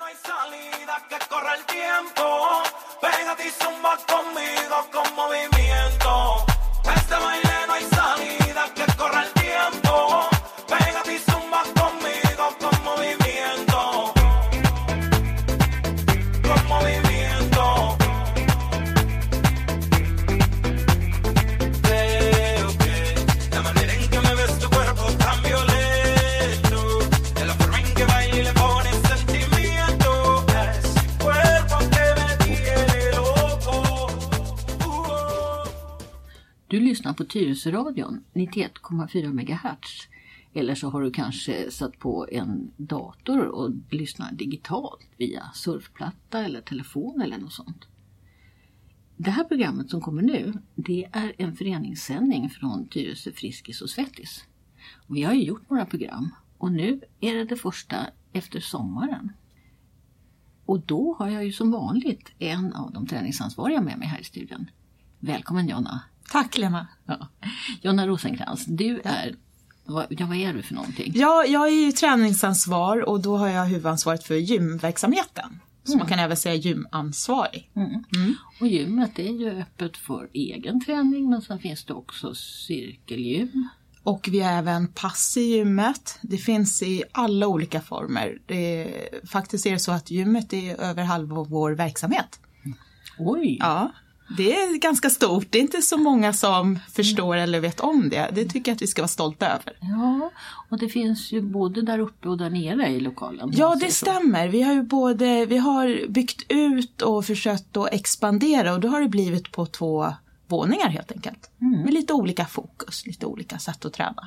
Du lyssnar på Tyresöradion 91,4 MHz. Eller så har du kanske satt på en dator och lyssnar digitalt via surfplatta eller telefon eller något sånt. Det här programmet som kommer nu, det är en föreningssändning från Tyresö Friskis och Svettis. Och vi har ju gjort några program och nu är det första efter sommaren. Och då har jag ju som vanligt en av de träningsansvariga med mig här i studion. Välkommen Jonna. Tack Lena. Ja. Jonna Rosenkrantz, du är, vad är du för någonting? Ja, jag är ju träningsansvar och då har jag huvudansvaret för gymverksamheten. Så man kan även säga gymansvarig. Och gymmet är ju öppet för egen träning, men sen finns det också cirkelgym. Och vi har även pass i gymmet. Det finns i alla olika former. Faktiskt är det så att gymmet är över halva vår verksamhet. Oj! Ja. Det är ganska stort. Det är inte så många som förstår eller vet om det. Det tycker jag att vi ska vara stolta över. Ja, och det finns ju både där uppe och där nere i lokalen. Ja, det stämmer. Vi har byggt ut och försökt att expandera. Och då har det blivit på 2 våningar helt enkelt. Med lite olika fokus, lite olika sätt att träna.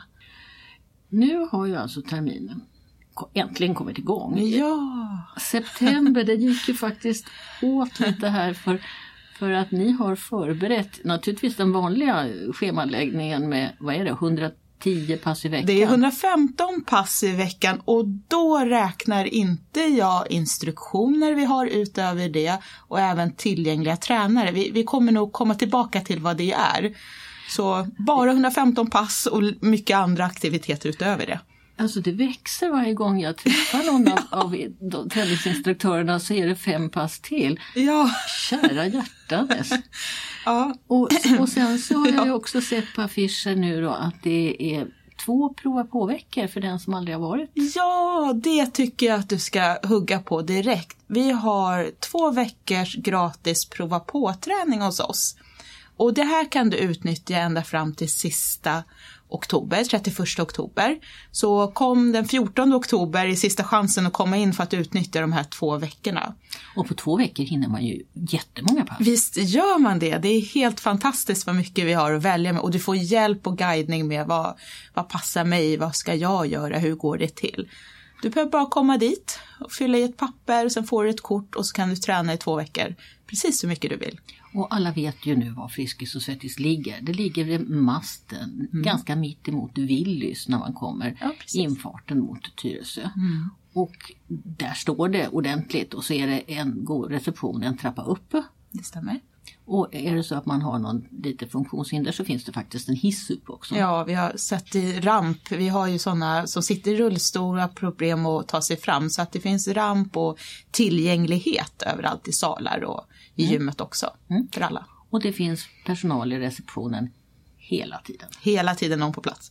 Nu har ju alltså terminen äntligen kommit igång. Ja! September, det gick ju faktiskt åt lite här för att ni har förberett naturligtvis den vanliga schemaläggningen med, 110 pass i veckan? Det är 115 pass i veckan och då räknar inte jag instruktioner vi har utöver det och även tillgängliga tränare. Vi kommer nog komma tillbaka till vad det är. Så bara 115 pass och mycket andra aktiviteter utöver det. Alltså det växer varje gång jag träffar någon av träningsinstruktörerna, så är det 5 pass till. Ja. Kära hjärtades. Ja. Och sen så har jag ju också sett på affischer nu då att det är 2 prova på veckor för den som aldrig har varit. Ja, det tycker jag att du ska hugga på direkt. Vi har 2 veckors gratis prova på träning hos oss. Och det här kan du utnyttja ända fram till sista oktober, 31 oktober. Så kom den 14 oktober i sista chansen att komma in för att utnyttja de här 2 veckorna. Och på 2 veckor hinner man ju jättemånga pass. Visst gör man det. Det är helt fantastiskt vad mycket vi har att välja med. Och du får hjälp och guidning med vad passar mig, vad ska jag göra, hur går det till. Du behöver bara komma dit och fylla i ett papper och sen får du ett kort och så kan du träna i 2 veckor. Precis så mycket du vill. Och alla vet ju nu var Friskis och Svettis ligger. Det ligger vid masten, ganska mitt emot Willys när man kommer infarten mot Tyresö. Och där står det ordentligt och så är det en god reception, en trappa upp. Det stämmer. Och är det så att man har någon lite funktionshinder så finns det faktiskt en hiss upp också. Ja, vi har sett i ramp. Vi har ju sådana som sitter i rullstol och har problem att ta sig fram. Så att det finns ramp och tillgänglighet överallt i salar och i gymmet också för alla. Och det finns personal i receptionen hela tiden. Hela tiden någon på plats.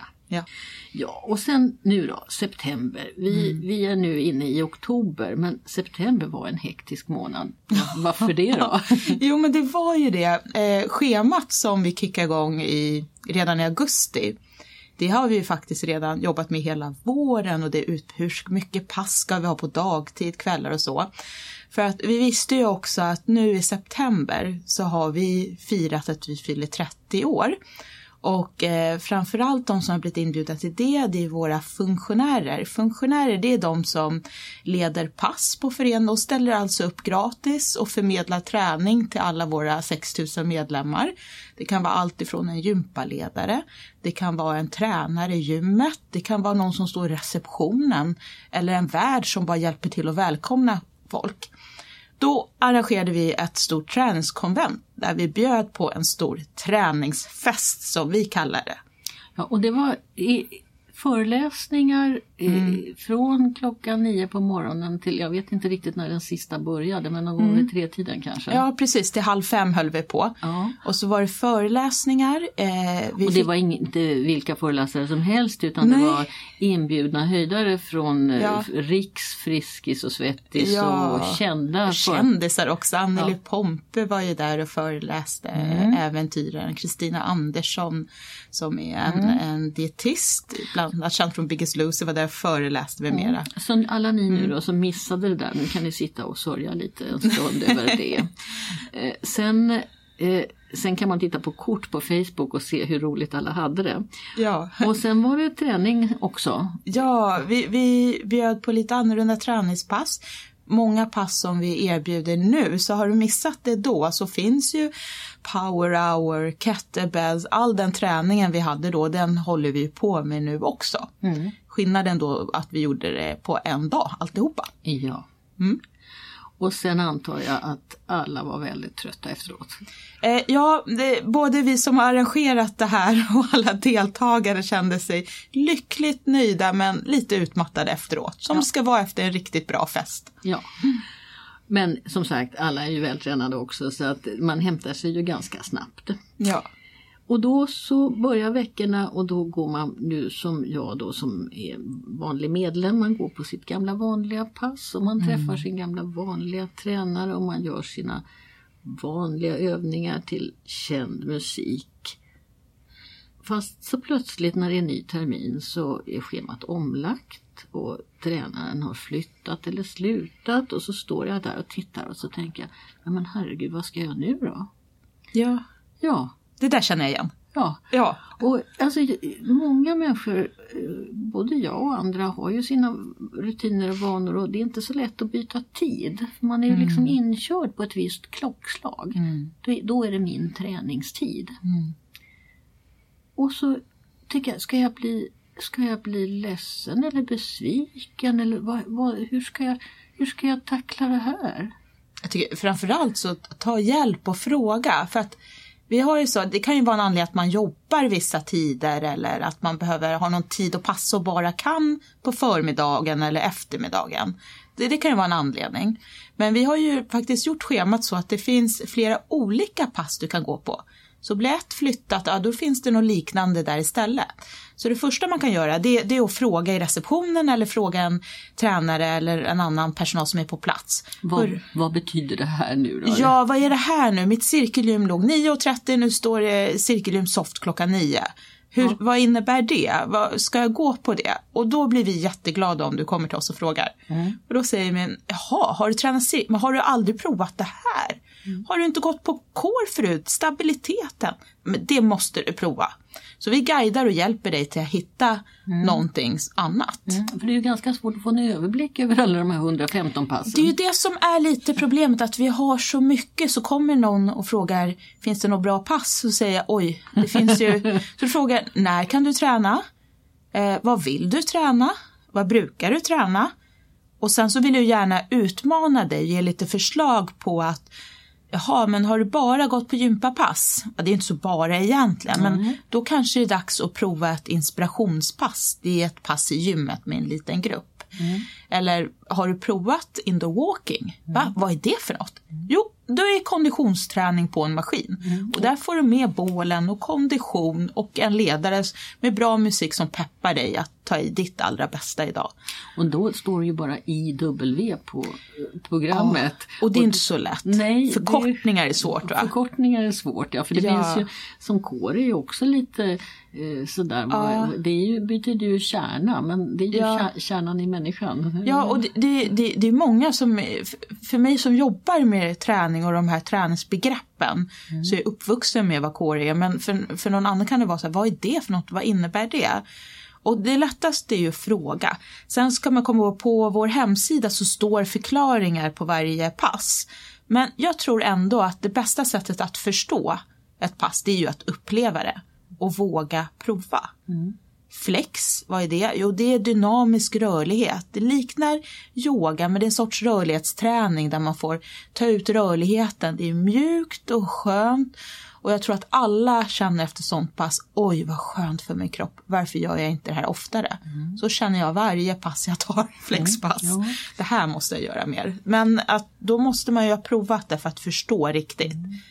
Ja, och sen nu då, september. Vi är nu inne i oktober, men september var en hektisk månad. Varför det då? Jo, men det var ju det. Schemat som vi kickade igång redan i augusti. Det har vi ju faktiskt redan jobbat med hela våren och det är hur mycket pass ska vi ha på dagtid, kvällar och så. För att vi visste ju också att nu i september så har vi firat att vi fyller 30 år. Och framförallt de som har blivit inbjudna till det är våra funktionärer. Funktionärer, det är de som leder pass på föreningen och ställer alltså upp gratis och förmedlar träning till alla våra 6 000 medlemmar. Det kan vara allt ifrån en gympaledare, det kan vara en tränare i gymmet, det kan vara någon som står i receptionen eller en värd som bara hjälper till att välkomna folk. Då arrangerade vi ett stort träningskonvent där vi bjöd på en stor träningsfest som vi kallar det. Ja, och det var föreläsningar från klockan 9 på morgonen till, jag vet inte riktigt när den sista började, men någon gång vid 3-tiden kanske. Ja, precis, till 4:30 höll vi på. Ja. Och så var det föreläsningar. Och det var inte vilka föreläsare som helst, utan det var inbjudna höjdare från Riks, Friskis och Svettis och kända. Kändisar också. Anneli Pompe var ju där och föreläste, äventyraren Kristina Andersson som är en dietist, bland annat känd från Biggest Loser, var där och föreläste med mera. Så alla ni nu då som missade det där, nu kan ni sitta och sörja lite en stund över det. Sen kan man titta på kort på Facebook och se hur roligt alla hade det. Ja. Och sen var det träning också. Ja, vi bjöd på lite annorlunda träningspass. Många pass som vi erbjuder nu, så har du missat det då så finns ju power hour, kettlebells, all den träningen vi hade då, den håller vi på med nu också. Skillnaden då att vi gjorde det på en dag alltihopa. Ja. Och sen antar jag att alla var väldigt trötta efteråt. Både vi som har arrangerat det här och alla deltagare kände sig lyckligt nöjda men lite utmattade efteråt. Som ska vara efter en riktigt bra fest. Ja. Men som sagt, alla är ju vältränade också, så att man hämtar sig ju ganska snabbt. Ja. Och då så börjar veckorna, och då går man nu som jag då som är vanlig medlem, man går på sitt gamla vanliga pass och man träffar sin gamla vanliga tränare och man gör sina vanliga övningar till känd musik. Fast så plötsligt när det är ny termin så är schemat omlagt och tränaren har flyttat eller slutat, och så står jag där och tittar och så tänker jag, men herregud, vad ska jag göra nu då? Ja. Det där känner jag igen. Ja. Och alltså, många människor, både jag och andra, har ju sina rutiner och vanor, och det är inte så lätt att byta tid. Man är ju liksom inkörd på ett visst klockslag. Då är det min träningstid. Och så tänker jag, ska jag bli ledsen eller besviken? Eller hur ska jag tackla det här? Jag tycker framförallt så ta hjälp och fråga, för att vi har ju så, det kan ju vara en anledning att man jobbar vissa tider eller att man behöver ha någon tid att passa och bara kan på förmiddagen eller eftermiddagen. Det kan ju vara en anledning. Men vi har ju faktiskt gjort schemat så att det finns flera olika pass du kan gå på. Så blir ett flyttat, då finns det något liknande där istället. Så det första man kan göra det är att fråga i receptionen eller fråga en tränare eller en annan personal som är på plats. Vad betyder det här nu då? Ja, vad är det här nu? Mitt cirkelgym låg 9:30, nu står det cirkelgym soft klockan 9. Vad innebär det? Ska jag gå på det? Och då blir vi jätteglada om du kommer till oss och frågar. Och då säger vi, har du tränat men har du aldrig provat det här? Har du inte gått på core förut? Stabiliteten? Men det måste du prova. Så vi guidar och hjälper dig till att hitta någonting annat. För det är ju ganska svårt att få en överblick över alla de här 115 passen. Det är ju det som är lite problemet, att vi har så mycket, så kommer någon och frågar, finns det något bra pass? Så säger jag, oj, det finns ju. Så du frågar, när kan du träna? Vad vill du träna? Vad brukar du träna? Och sen så vill du gärna utmana dig, ge lite förslag på att jaha, men har du bara gått på gympapass? Ja, det är inte så bara egentligen, men då kanske det är dags att prova ett inspirationspass. Det är ett pass i gymmet med en liten grupp. Eller har du provat indoor walking? Vad är det för något? Jo, då är konditionsträning på en maskin. Och där får du med bålen och kondition och en ledare med bra musik som peppar dig att ta i ditt allra bästa idag. Och då står det ju bara IW på programmet. Och det är inte så lätt. Nej, förkortningar är svårt, va? Förkortningar är svårt, ja. För det finns ju, som core är ju också lite sådär. Det betyder ju kärna, men det är ju kärnan i människan. Ja, och det är många som, för mig som jobbar med träning och de här träningsbegreppen, så är jag uppvuxen med vad core är. Men för någon annan kan det vara så här, vad är det för något? Vad innebär det? Och det lättaste är ju att fråga. Sen ska man komma på vår hemsida så står förklaringar på varje pass. Men jag tror ändå att det bästa sättet att förstå ett pass, det är ju att uppleva det och våga prova. Flex, vad är det? Jo, det är dynamisk rörlighet. Det liknar yoga, men det är en sorts rörlighetsträning där man får ta ut rörligheten. Det är mjukt och skönt. Och jag tror att alla känner efter sånt pass, oj vad skönt för min kropp. Varför gör jag inte det här oftare? Så känner jag varje pass jag tar, flexpass. Det här måste jag göra mer. Men då måste man ju ha provat det för att förstå riktigt.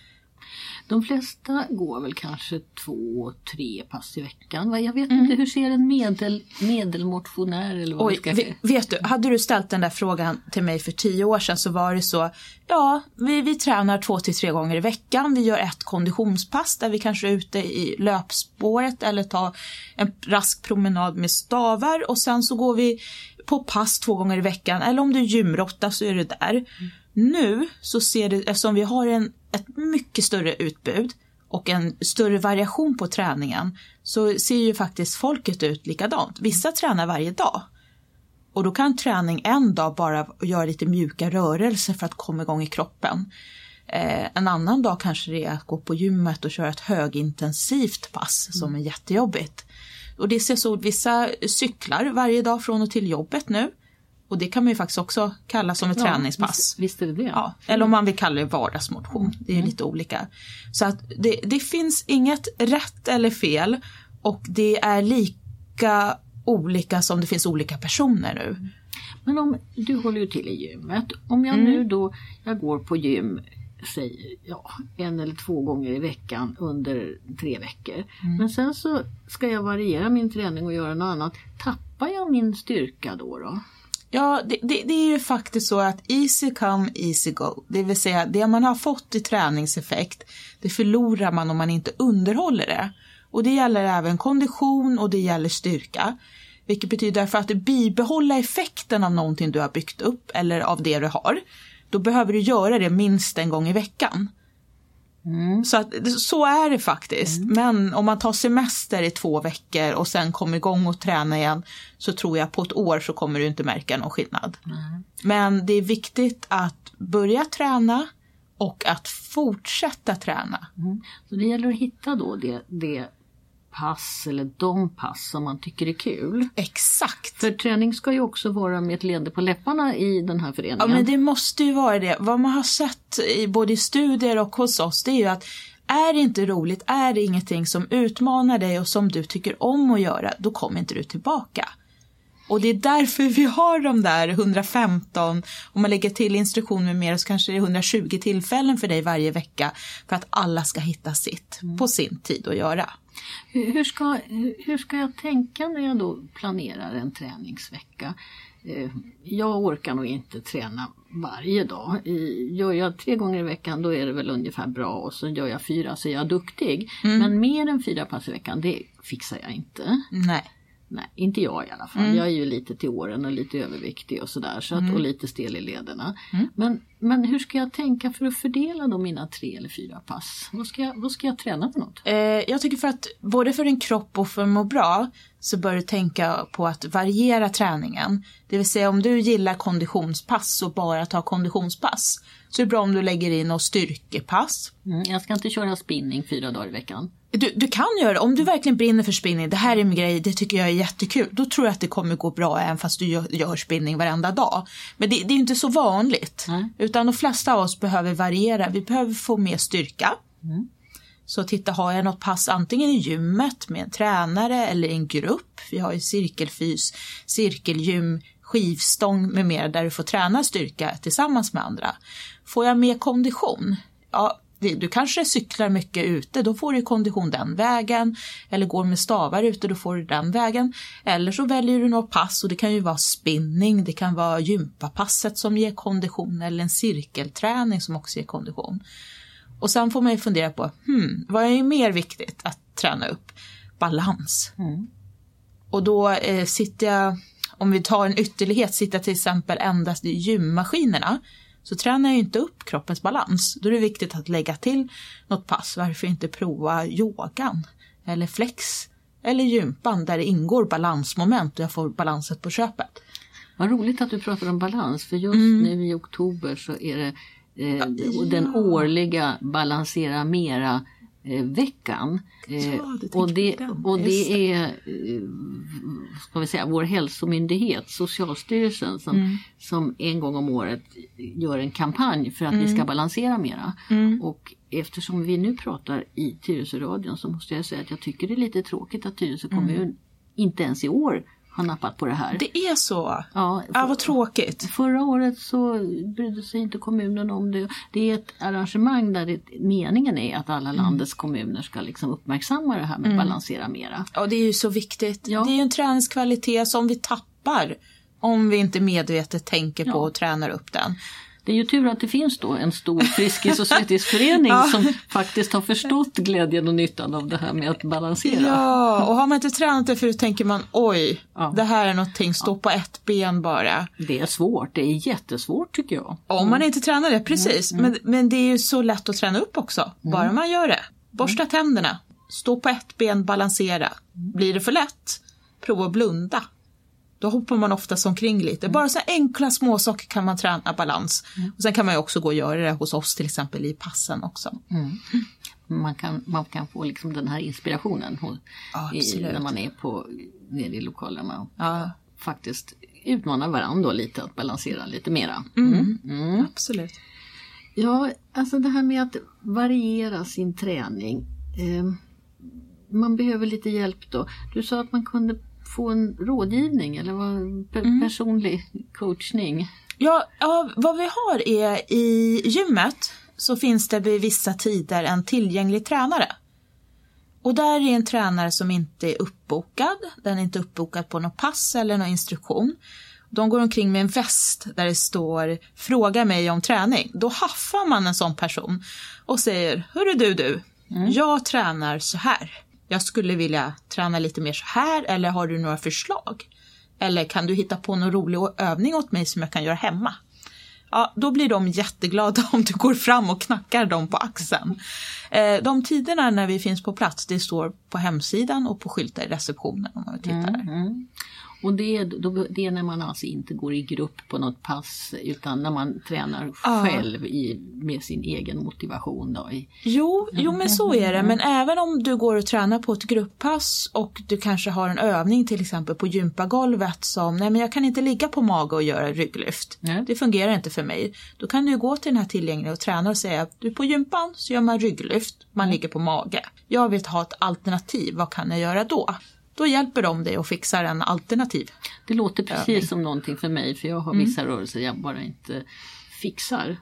De flesta går väl kanske 2-3 pass i veckan. Jag vet inte, hur ser en medelmotionär eller vad ska säga? Vet du, hade du ställt den där frågan till mig för 10 år sedan så var det så, ja, vi tränar 2-3 gånger i veckan. Vi gör ett konditionspass där vi kanske är ute i löpspåret eller tar en rask promenad med stavar och sen så går vi på pass 2 gånger i veckan. Eller om du gymrottar så är det där. Nu så ser det, eftersom vi har ett mycket större utbud och en större variation på träningen, så ser ju faktiskt folket ut likadant. Vissa tränar varje dag. Och då kan träning en dag bara göra lite mjuka rörelser för att komma igång i kroppen. En annan dag kanske det är att gå på gymmet och köra ett högintensivt pass som är jättejobbigt. Och det ser så, vissa cyklar varje dag från och till jobbet nu. Och det kan man ju faktiskt också kalla som ett träningspass. Visst är det det. Ja, eller om man vill kalla det vardagsmotion. Det är lite olika. Så att det finns inget rätt eller fel. Och det är lika olika som det finns olika personer nu. Men om du håller ju till i gymmet. Om jag nu då, jag går på gym, säg 1 eller 2 gånger i veckan under 3 veckor. Men sen så ska jag variera min träning och göra något annat. Tappar jag min styrka då? Ja, det är ju faktiskt så att easy come, easy go. Det vill säga, det man har fått i träningseffekt, det förlorar man om man inte underhåller det. Och det gäller även kondition och det gäller styrka. Vilket betyder för att bibehålla effekten av någonting du har byggt upp eller av det du har, då behöver du göra det minst en gång i veckan. Så är det faktiskt. Men om man tar semester i 2 veckor och sen kommer igång och träna igen, så tror jag på ett år så kommer du inte märka någon skillnad. Men det är viktigt att börja träna och att fortsätta träna. Så det gäller att hitta då det pass eller de pass som man tycker är kul. Exakt. För träning ska ju också vara med ett leende på läpparna i den här föreningen. Ja, men det måste ju vara det. Vad man har sett både i studier och hos oss, det är ju att är det inte roligt, är det ingenting som utmanar dig och som du tycker om att göra, då kommer inte du tillbaka. Och det är därför vi har de där 115, om man lägger till instruktion med mer så kanske det är 120 tillfällen för dig varje vecka för att alla ska hitta sitt på sin tid att göra. Hur ska jag tänka när jag då planerar en träningsvecka? Jag orkar nog inte träna varje dag. Gör jag 3 gånger i veckan, då är det väl ungefär bra, och så gör jag 4 så är jag duktig. Men mer än 4 pass i veckan, det fixar jag inte. Nej, inte jag i alla fall. Jag är ju lite till åren och lite överviktig och sådär, så att, och lite stel i lederna. Men hur ska jag tänka för att fördela då mina 3 eller 4 pass? Vad ska jag träna för något? Jag tycker för att både för din kropp och för att må bra så bör du tänka på att variera träningen. Det vill säga, om du gillar konditionspass och bara tar konditionspass, så är det bra om du lägger in något styrkepass. Jag ska inte köra spinning 4 dagar i veckan. Du kan göra det. Om du verkligen brinner för spinning, det här är min grej, det tycker jag är jättekul, då tror jag att det kommer gå bra även fast du gör spinning varenda dag. Men det är inte så vanligt. Utan de flesta av oss behöver variera. Vi behöver få mer styrka. Så titta, har jag något pass antingen i gymmet med en tränare eller en grupp. Vi har ju cirkelfys, cirkelgym, skivstång med mer där du får träna styrka tillsammans med andra. Får jag mer kondition? Ja, du kanske cyklar mycket ute, då får du kondition den vägen. Eller går med stavar ute, då får du den vägen. Eller så väljer du något pass, och det kan ju vara spinning, det kan vara gympapasset som ger kondition, eller en cirkelträning som också ger kondition. Och sen får man ju fundera på, vad är mer viktigt att träna upp? Balans. Och då sitter jag, om vi tar en ytterlighet, sitter till exempel endast i gymmaskinerna, så tränar jag inte upp kroppens balans. Då är det viktigt att lägga till något pass. Varför inte prova yogan eller flex eller gympan där det ingår balansmoment och jag får balanset på köpet. Vad roligt att du pratar om balans, för just nu i oktober så är det den årliga Balansera Mera veckan. Det är ska vi säga, vår hälsomyndighet, Socialstyrelsen, som en gång om året gör en kampanj för att vi ska balansera mera. Och eftersom vi nu pratar i Tyresöradion så måste jag säga att jag tycker det är lite tråkigt att Tyresö kommun inte ens i år har nappat på det här. Det är så? Ja, vad tråkigt. Förra året så brydde sig inte kommunen om det. Det är ett arrangemang där meningen är att alla landets kommuner ska liksom uppmärksamma det här med att balansera mera. Ja, det är ju så viktigt. Ja. Det är ju en träningskvalitet som vi tappar om vi inte medvetet tänker på och tränar upp den. Det är ju tur att det finns då en stor Friskis- och Svettis-förening som faktiskt har förstått glädjen och nyttan av det här med att balansera. Ja, och har man inte tränat det förut tänker man, det här är någonting, stå på ett ben bara. Det är svårt, det är jättesvårt tycker jag. Om man inte tränar det, precis. Men det är ju så lätt att träna upp också, bara man gör det. Borsta tänderna, stå på ett ben, balansera. Blir det för lätt, prova att blunda. Då hoppar man ofta omkring lite. Bara så enkla små saker kan man träna balans. Och sen kan man ju också gå och göra det hos oss till exempel i passen också. Man kan få liksom den här inspirationen när man är nere i lokalerna. Faktiskt utmana varandra lite att balansera lite mera. Absolut. Ja, alltså det här med att variera sin träning. Man behöver lite hjälp då. Du sa att man kunde få en rådgivning eller personlig coachning. Ja, vad vi har är i gymmet så finns det vid vissa tider en tillgänglig tränare. Och där är en tränare som inte är uppbokad. Den är inte uppbokad på något pass eller någon instruktion. De går omkring med en väst där det står fråga mig om träning. Då haffar man en sån person och säger, hörru du, jag tränar så här. Jag skulle vilja träna lite mer så här, eller har du några förslag? Eller kan du hitta på någon rolig övning åt mig som jag kan göra hemma? Ja, då blir de jätteglada om du går fram och knackar dem på axeln. De tiderna när vi finns på plats, det står på hemsidan och på skyltar i receptionen om man tittar där. Och det är när man alltså inte går i grupp på något pass utan när man tränar själv med sin egen motivation. Då. Jo, men så är det. Men även om du går och tränar på ett grupppass och du kanske har en övning till exempel på gympagolvet som, nej men jag kan inte ligga på mage och göra rygglyft. Det fungerar inte för mig. Då kan du gå till den här tillgängliga och träna och säga, du på gympan så gör man rygglyft, man ligger på mage. Jag vill ha ett alternativ, vad kan jag göra då? Då hjälper de dig att fixa en alternativ. Det låter precis som någonting för mig. För jag har vissa rörelser jag bara inte fixar.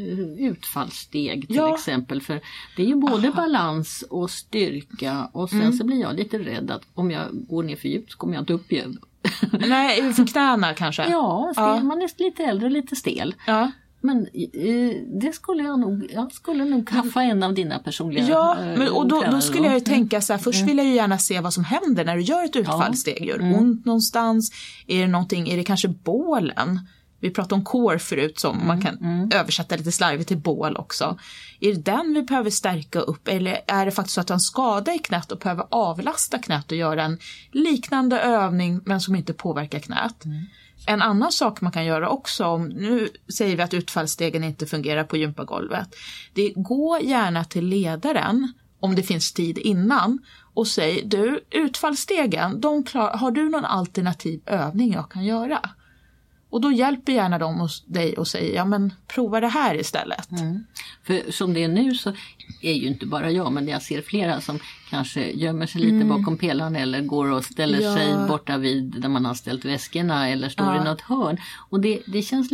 Utfallssteg till exempel. För det är ju både balans och styrka. Och sen så blir jag lite rädd att om jag går ner för djupt så kommer jag inte upp igen. Nej, för knäna kanske. Ja, man är lite äldre och lite stel. Ja. Men det skulle jag skulle nog haffa en av dina personliga och då skulle jag ju tänka så här, först vill jag ju gärna se vad som händer när du gör ett utfallssteg. Gör det ont någonstans? Är det kanske bålen? Vi pratade om core förut som man kan översätta lite slarvigt till bål också. Är det den vi behöver stärka upp eller är det faktiskt så att du har en skada i knät och behöver avlasta knät och göra en liknande övning men som inte påverkar knät? En annan sak man kan göra också, om nu säger vi att utfallsstegen inte fungerar på gympagolvet. Det går gärna till ledaren om det finns tid innan och säg, du utfallsstegen, har du någon alternativ övning jag kan göra? Och då hjälper gärna de dig och säger, ja men prova det här istället. För som det är nu så är ju inte bara jag, men jag ser flera som kanske gömmer sig lite bakom pelaren eller går och ställer sig borta vid där man har ställt väskorna eller står i något hörn. Och det känns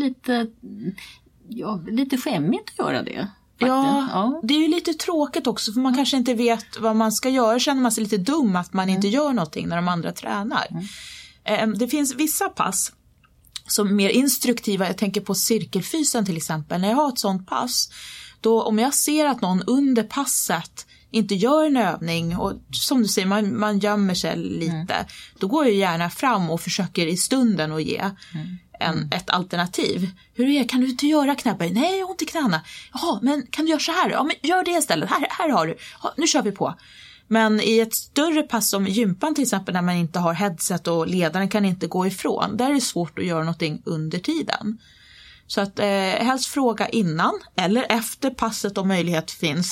lite skämmigt att göra det. Ja, det är ju lite tråkigt också för man kanske inte vet vad man ska göra. Känner man sig lite dum att man inte gör någonting när de andra tränar. Det finns vissa pass som är mer instruktiva. Jag tänker på cirkelfysen till exempel. När jag har ett sånt pass, då om jag ser att någon under passet inte gör en övning och som du säger, man gömmer sig lite, då går jag gärna fram och försöker i stunden att ge ett alternativ. Hur är det? Kan du inte göra knäböj? Nej, jag har inte knäna. Jaha, men kan du göra så här? Ja, men gör det istället. Här har du. Ja, nu kör vi på. Men i ett större pass som gympan till exempel, när man inte har headset och ledaren kan inte gå ifrån, där är det svårt att göra någonting under tiden. Så att helst fråga innan eller efter passet om möjlighet finns.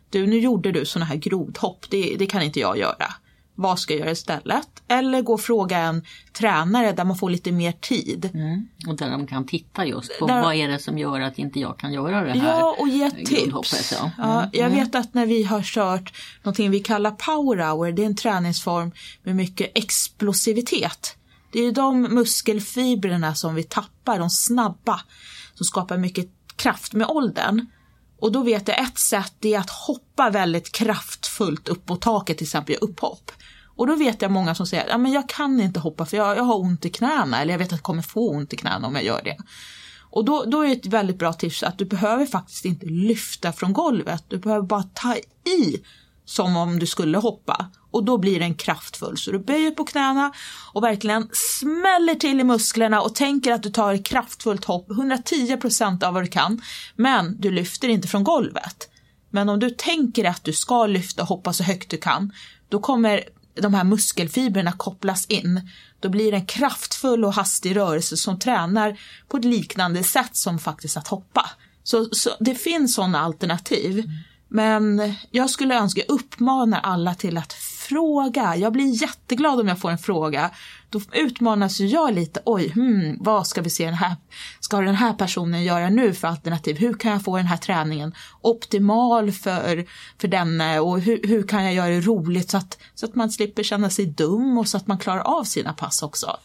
nu gjorde du såna här grodhopp, det kan inte jag göra. Vad ska jag göra istället? Eller gå och fråga en tränare där man får lite mer tid. Och där de kan titta just på vad är det som gör att inte jag kan göra det här. Ja, och ge tips. Jag vet att när vi har kört någonting vi kallar power hour, det är en träningsform med mycket explosivitet. Det är de muskelfibrerna som vi tappar, de snabba, som skapar mycket kraft med åldern. Och då vet jag ett sätt är att hoppa väldigt kraftfullt upp på taket, till exempel upphopp. Och då vet jag många som säger, men jag kan inte hoppa för jag har ont i knäna, eller jag vet att jag kommer få ont i knäna om jag gör det. Och då är det ett väldigt bra tips att du behöver faktiskt inte lyfta från golvet, du behöver bara ta i som om du skulle hoppa. Och då blir den kraftfull. Så du böjer på knäna och verkligen smäller till i musklerna och tänker att du tar ett kraftfullt hopp, 110% av vad du kan. Men du lyfter inte från golvet. Men om du tänker att du ska lyfta och hoppa så högt du kan, då kommer de här muskelfibrerna kopplas in. Då blir det en kraftfull och hastig rörelse som tränar på ett liknande sätt som faktiskt att hoppa. Så det finns sådana alternativ. Men jag skulle önska uppmana alla till att fråga. Jag blir jätteglad om jag får en fråga. Då utmanas jag lite. Vad ska vi se ska den här personen göra nu för alternativ? Hur kan jag få den här träningen optimal för denne? Och hur kan jag göra det roligt så att man slipper känna sig dum och så att man klarar av sina pass också?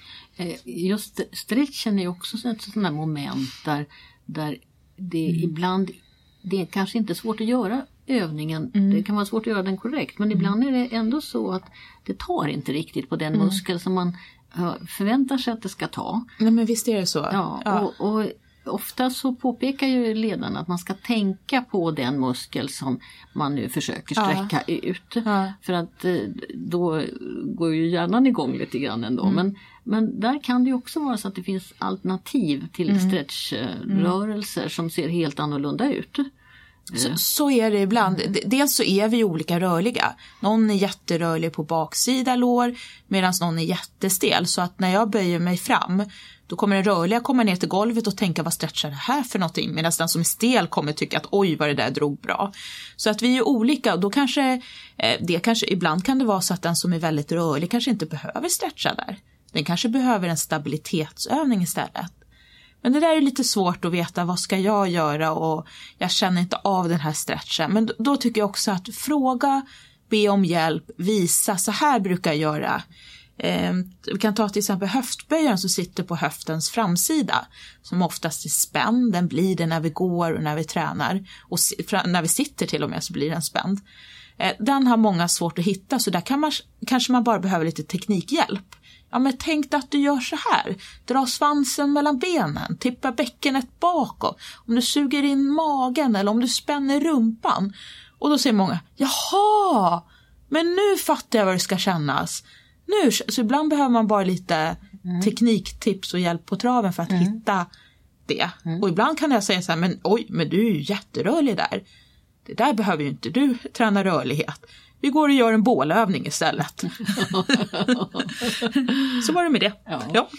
Just stretchen är också ett sådant här moment där det ibland... Det är kanske inte svårt att göra övningen, det kan vara svårt att göra den korrekt, men ibland är det ändå så att det tar inte riktigt på den muskel som man förväntar sig att det ska ta. Nej, men visst är det så. Ja. Och ofta så påpekar ju ledarna att man ska tänka på den muskel som man nu försöker sträcka ut. Ja. För att då går ju hjärnan igång lite grann ändå. Men där kan det ju också vara så att det finns alternativ till stretchrörelser som ser helt annorlunda ut. Så är det ibland. Dels så är vi olika rörliga. Någon är jätterörlig på baksida lår medan någon är jättestel. Så att när jag böjer mig fram, då kommer den rörliga komma ner till golvet och tänka vad stretchar det här för någonting. Medan den som är stel kommer tycka att oj vad det där drog bra. Så att vi är olika och då kanske ibland kan det vara så att den som är väldigt rörlig kanske inte behöver stretcha där. Den kanske behöver en stabilitetsövning istället. Men det där är lite svårt att veta, vad ska jag göra och jag känner inte av den här stretchen. Men då tycker jag också att fråga, be om hjälp, visa, så här brukar jag göra. Vi kan ta till exempel höftböjaren som sitter på höftens framsida, som oftast är spänd. Den blir det när vi går och när vi tränar. Och när vi sitter till och med så blir den spänd. Den har många svårt att hitta, så där kanske man bara behöver lite teknikhjälp. Ja, men tänk att du gör så här. Dra svansen mellan benen. Tippa bäckenet bakåt. Om du suger in magen eller om du spänner rumpan. Och då säger många, jaha, men nu fattar jag vad det ska kännas. Så ibland behöver man bara lite tekniktips och hjälp på traven för att hitta det. Och ibland kan jag säga så här, men du är ju jätterörlig där. Det där behöver ju inte du träna rörlighet. Vi går och gör en bålövning istället. Så var det med det. Ja.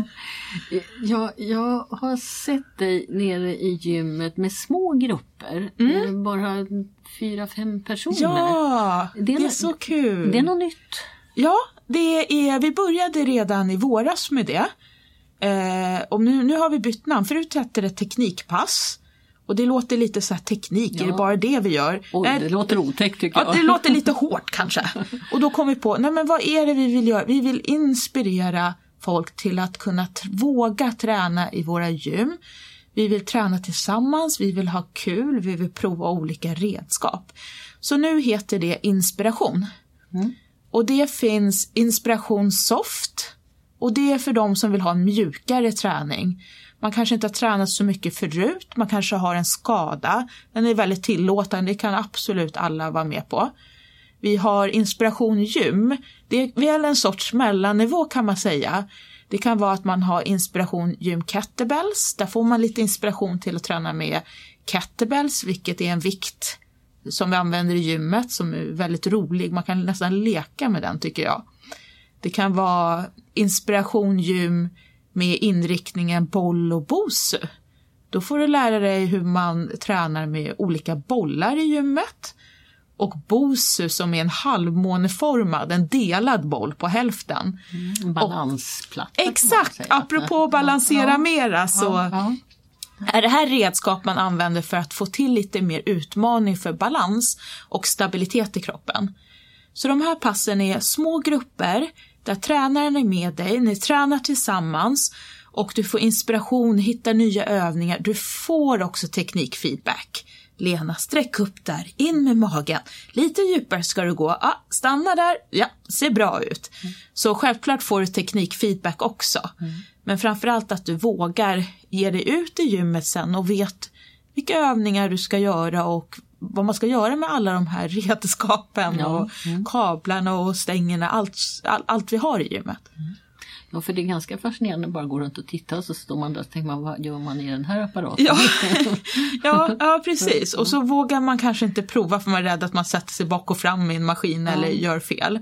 Jag har sett dig nere i gymmet med små grupper. Bara 4-5 personer. Ja, det är så kul. Det är något nytt. Ja, vi började redan i våras med det. Och nu har vi bytt namn. Förut hette det teknikpass. Och det låter lite så här teknik, är det bara det vi gör? Det låter otäckt tycker jag. Ja, det låter lite hårt kanske. Och då kom vi på, men vad är det vi vill göra? Vi vill inspirera folk till att kunna våga träna i våra gym. Vi vill träna tillsammans, vi vill ha kul, vi vill prova olika redskap. Så nu heter det Inspiration. Och det finns Inspiration Soft. Och det är för de som vill ha en mjukare träning. Man kanske inte har tränat så mycket förut. Man kanske har en skada. Den är väldigt tillåtande. Det kan absolut alla vara med på. Vi har Inspiration Gym. Det är väl en sorts mellannivå kan man säga. Det kan vara att man har Inspiration Gym Kettlebells. Där får man lite inspiration till att träna med kettlebells. Vilket är en vikt som vi använder i gymmet. Som är väldigt rolig. Man kan nästan leka med den tycker jag. Det kan vara Inspiration Gym med inriktningen boll och bosu. Då får du lära dig hur man tränar med olika bollar i gymmet. Och Bosu som är en halvmåneformad, en delad boll på hälften. Balansplatta. Exakt, apropå balansera mera så är det här redskap man använder för att få till lite mer utmaning för balans och stabilitet i kroppen. Så de här passen är små grupper där tränaren är med dig, ni tränar tillsammans och du får inspiration, hittar nya övningar. Du får också teknikfeedback. Lena, sträck upp där, in med magen. Lite djupare ska du gå. Stanna där, ja, ser bra ut. Så självklart får du teknikfeedback också. Men framförallt att du vågar ge dig ut i gymmet sen och vet vilka övningar du ska göra och vad man ska göra med alla de här redskapen och kablarna och stängerna, allt vi har i gymmet. Ja, för det är ganska fascinerande att bara gå runt och titta och så står man där och tänker man, vad gör man i den här apparaten? Ja, precis. Och så vågar man kanske inte prova för man är rädd att man sätter sig bak och fram i en maskin eller gör fel.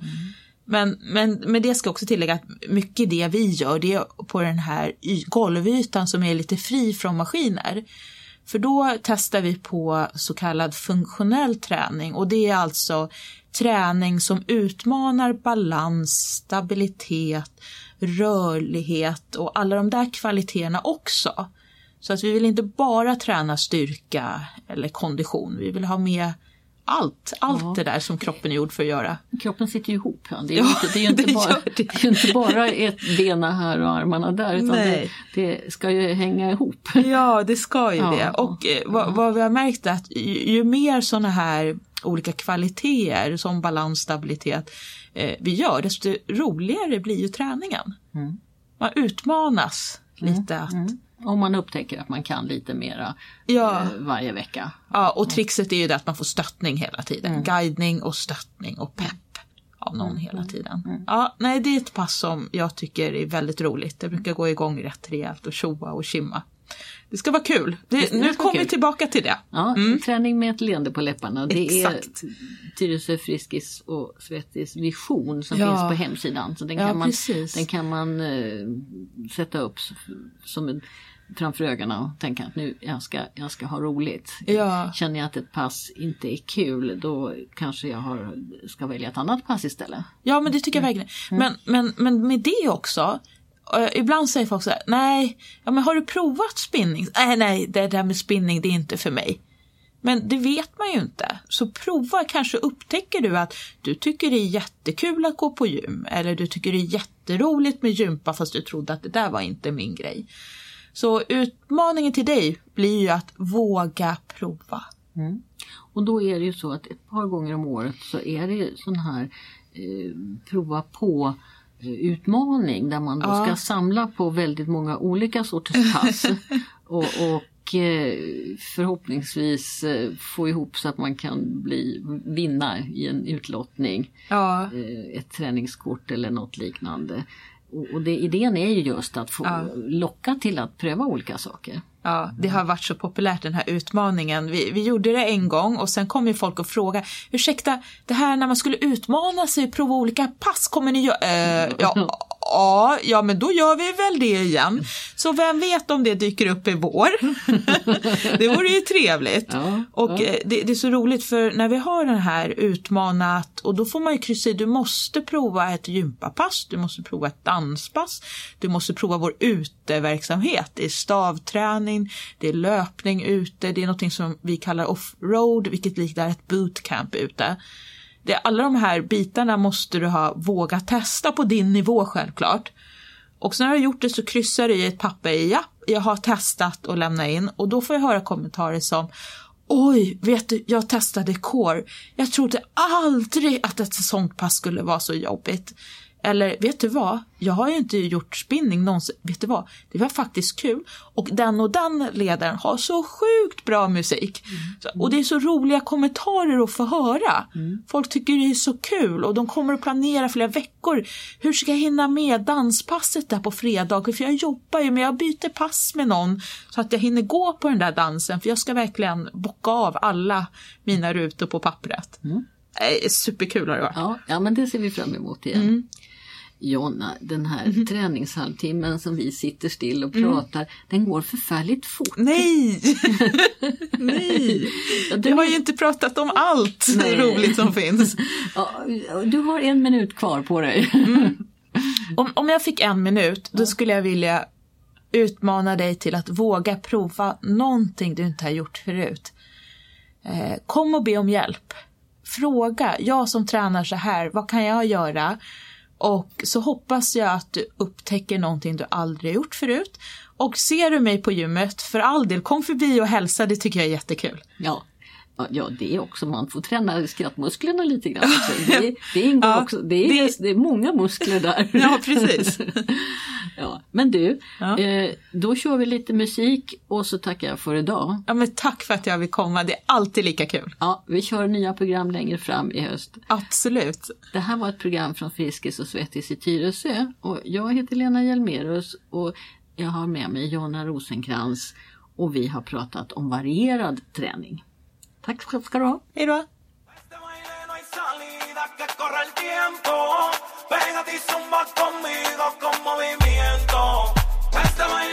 Men det ska också tillägga att mycket det vi gör det är på den här golvytan som är lite fri från maskiner. För då testar vi på så kallad funktionell träning och det är alltså träning som utmanar balans, stabilitet, rörlighet och alla de där kvaliteterna också. Så att vi vill inte bara träna styrka eller kondition, vi vill ha med allt det där som kroppen är gjord för att göra. Kroppen sitter ju ihop. Det är ju inte bara ett bena här och armarna där utan det ska ju hänga ihop. Ja, det ska ju det. Och vad vi har märkt är att ju mer såna här olika kvaliteter som balans, stabilitet vi gör, desto roligare blir ju träningen. Man utmanas lite att... Om man upptäcker att man kan lite mera varje vecka. Ja, och trixet är ju det att man får stöttning hela tiden. Guidning och stöttning och pepp av någon hela tiden. Ja, nej, det är ett pass som jag tycker är väldigt roligt. Det brukar gå igång rätt rejält och tjoa och kimma. Det ska vara kul. Nu kommer vi tillbaka till det. Ja, träning med ett leende på läpparna. Det är Tyresö Friskis och Svettis vision som finns på hemsidan. Så den kan man sätta upp som framför ögonen och tänka att nu jag ska ha roligt. Känner jag att ett pass inte är kul, då kanske jag ska välja ett annat pass istället. Ja, men det tycker jag verkligen. Men med det också, ibland säger folk så här, nej, men har du provat spinning? Nej, det där med spinning, det är inte för mig. Men det vet man ju inte. Så prova, kanske upptäcker du att du tycker det är jättekul att gå på gym. Eller du tycker det är jätteroligt med gympa fast du trodde att det där var inte min grej. Så utmaningen till dig blir ju att våga prova. Och då är det ju så att ett par gånger om året så är det sån här prova på utmaning där man då ska samla på väldigt många olika sorters pass och förhoppningsvis få ihop så att man kan vinna i en utlottning ett träningskort eller något liknande. Och idén är ju just att få locka till att pröva olika saker. Ja, det har varit så populärt den här utmaningen. Vi gjorde det en gång och sen kom ju folk och frågade, ursäkta, det här när man skulle utmana sig och prova olika pass, kommer ni göra? Ja, men då gör vi väl det igen. Så vem vet om det dyker upp i vår? Det vore ju trevligt. Och det är så roligt för när vi har den här utmanat, och då får man ju kryssa i, du måste prova ett gympapass, du måste prova ett danspass, du måste prova vår uteverksamhet. Det är stavträning, det är löpning ute, det är något som vi kallar off-road, vilket liknar ett bootcamp ute. Alla de här bitarna måste du våga testa på din nivå självklart. Och sen när du har gjort det så kryssar du i ett papper jag har testat och lämna in. Och då får jag höra kommentarer som, oj, vet du, jag testade core. Jag trodde aldrig att ett sånt pass skulle vara så jobbigt. Eller vet du vad, jag har ju inte gjort spinning någonsin. Vet du vad, det var faktiskt kul. Och den ledaren har så sjukt bra musik. Och det är så roliga kommentarer att få höra. Folk tycker det är så kul och de kommer att planera flera veckor. Hur ska jag hinna med danspasset där på fredag? För jag jobbar ju, men jag byter pass med någon så att jag hinner gå på den där dansen. För jag ska verkligen bocka av alla mina rutor på pappret. Superkul har det varit. Ja, men det ser vi fram emot igen. Jonna, den här träningshalvtimmen som vi sitter still och pratar, den går förfärligt fort. Nej! Nej! Du har ju inte pratat om allt roligt som finns. Ja, du har 1 minut kvar på dig. Om jag fick 1 minut, då skulle jag vilja utmana dig till att våga prova någonting du inte har gjort förut. Kom och be om hjälp. Fråga, jag som tränar så här, vad kan jag göra? Och så hoppas jag att du upptäcker någonting du aldrig gjort förut. Och ser du mig på gymmet, för all del, kom förbi och hälsa, det tycker jag är jättekul. Ja, det är också, man får träna skrattmusklerna lite grann. Det ingår också, det är många muskler där. Ja, precis. Ja, men du, då kör vi lite musik och så tackar jag för idag. Ja, men tack för att jag vill komma, det är alltid lika kul. Ja, vi kör nya program längre fram i höst. Absolut. Det här var ett program från Friskis och Svettis i Tyresö och jag heter Lena Hjelmerus och jag har med mig Jonna Rosenkrantz och vi har pratat om varierad träning. Tack ska du ha. Hej då. Pégate y zumba conmigo con movimiento. Este baile